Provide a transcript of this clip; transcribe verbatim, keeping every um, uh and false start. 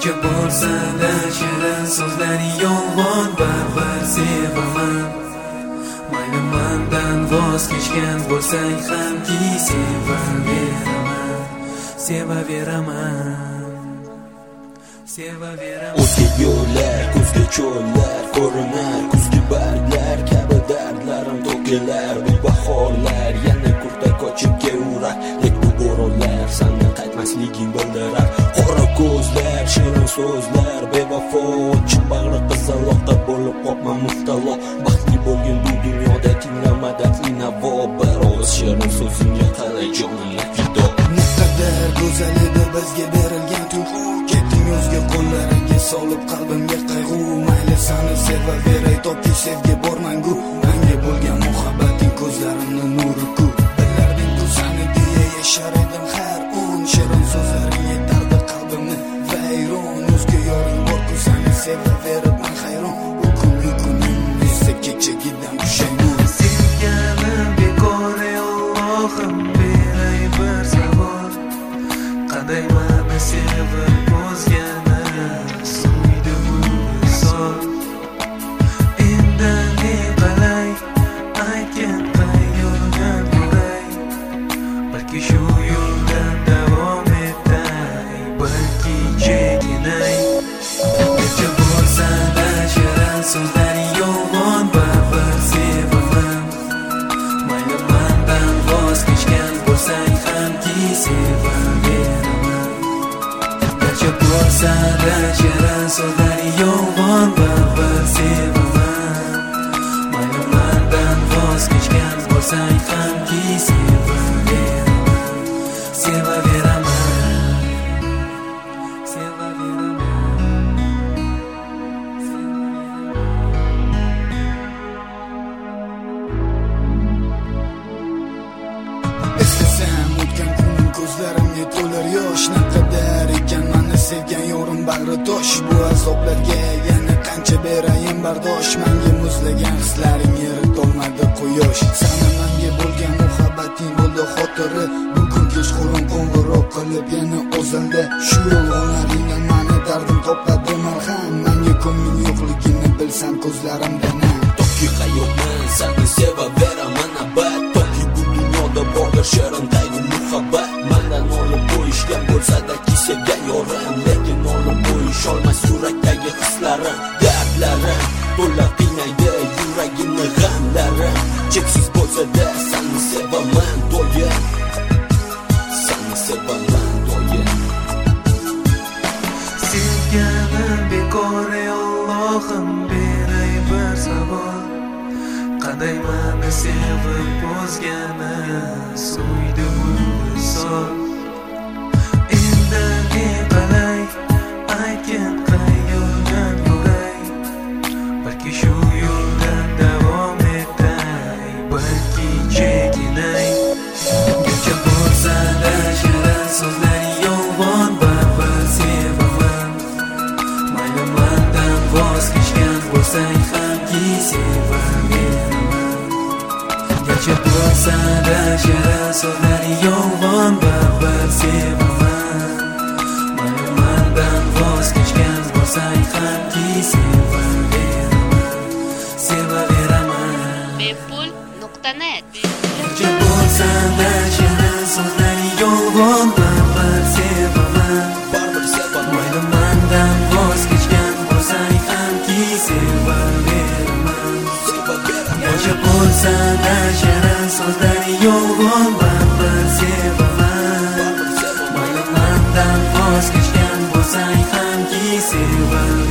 Garchi bo'lsa-da shirin so'zlari yolg'on, baribir sevaman. Mayli mendan voz kechgan bo'lsang hamki sevaveraman, sevaveraman, sevaveraman. O'zga yo'llar, ko'zga cho'llar ko'rinar, kuzgi barglar kabi dardlarim to'kilar. Bu bahorlar yana kurta qochib keurar, lek bu bo'ronlar sendan qaytmasliging bildirar. Qora ko'zlar, shirin so'zlar, bevafo chin bag'ri qizaloqqa bo'lib qopman muftalo. Baxtli bo'lgin bu dunyoda tinglamada inavo, bir og'iz shirin so'zingga qalay jonim fido. Naqadar go'zal edi bizga berilgan tuyg'u, ketding o'zga qo'llariga solib qalbimga qayg'u. Mayli seni sevaveray toki sevgi bormangu, menga bo'lgan muhabbating ko'zlarimni nuri ku. Bilarding ku seni deya yashar edim har on, shirin so'zlaring yetardi qalbimni vayron. O'zga yoring bor-ku seni sevaverib men hayron, u kunli kunim esa kechagidan pushaymon. Sevganim bekor Allohim beray bir savol, qanday meni sevib o'zgani suydi bu misol. Endi ne qalay aytgan qayoqdan yuray, balki shu yo'ldan davom etay, balki chekinay. Garchi bo'lsa-da shirin so'zlari yolg'on, baribir sevaman. Mayli mendan voz kechgan bo'lsang hamki sevaveraman. Garchi bo'lsa-da shirin so'zlari yolg'on, baribir sevaman. Mayli mendan voz kechgan bo'lsang hamki sevaveraman, sevaveraman, sevaveraman. Eslasam o'tgan kunim ko'zlarimga to'lar yosh. Naqadar ekan meni sevgan yorim bag'ri tosh. Bu azoblarga yana qancha berayin bardosh. Menga muzlagan hislaring eritolmadi quyosh. Seni menga bo'lgan muhabbating bo'ldi xotiri. Bugun kechqurun qo'ng'iroq qilib yana o'zimda shu yolg'onlaringdan meni dardim topladi malham. Menga ko'ngling yo'qligini bilsam ko'zlarimdan Toki hayotman seni sevaveraman abad, toki bu dunyoda bordir shirin qayg'u muhabbat. Mendan olib qo'yishgan bo'lsa-da ki sevgan yorim, lekin olib qo'yisholmas yurakdagi hislarim, dardlarim to'la qiynaydi yuragimni g'amlarim. Cheksiz bo'lsa-da seni sevaman doim, seni sevaman doim. Sevganim bekor Allohim beray bir savol, qanday meni sevib o'zgani suydi bu misol. Endi ne qalay aytgan qayoqdan yuray, balki shu yo'ldan davom etay, balki chekinay. Garchi bo'lsa-da shirin so'zlari yolg'on, baribir sevaman. Mayli mendan voz kechgan bo'lsang hamki sevaveraman. Garchi bo'lsa-da shirin so'zlari yolg'on, baribir sevaman. Mayli mendan voz kechgan bo'lsang hamki sevaveraman, sevaveraman. bepul nuqta net. Garchi bo'lsa-da shirin so'zlari yolg'on, baribir sevaman. Baribir sevaman. Mayli mendan voz kechgan bo'lsang hamki sevaveraman, Sevaveraman. Garchi bo'lsa-da shirin so'zlari yolg'on, baribir sevaman. Mayli mendan voz kechgan bo'lsang hamki sevaveraman.